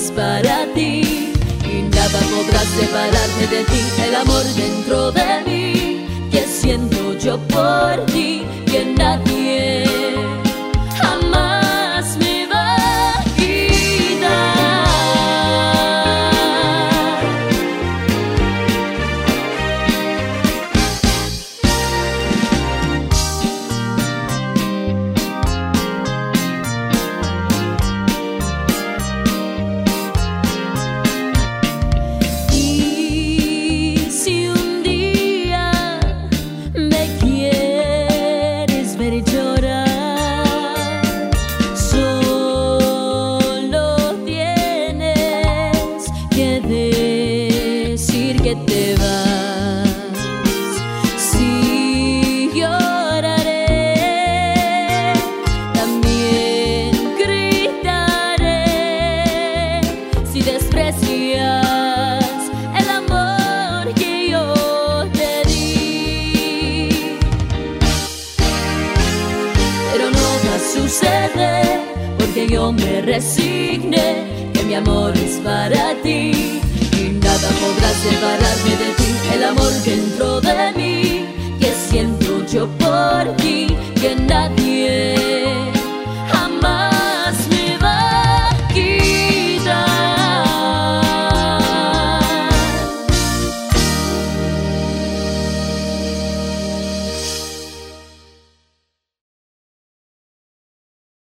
es para ti y nada podrá separarme de ti. El amor dentro de mí que siento yo por ti, que nadie jamás me va a quitar. Y si un día me quieres ver llorar, solo tienes que decir que te vas. Sí, lloraré, también gritaré si desprecias el amor que yo te di. Pero no va a suceder porque yo me resigné que mi amor es para ti y nada podrá separarme de ti. El amor dentro de mí que siento yo por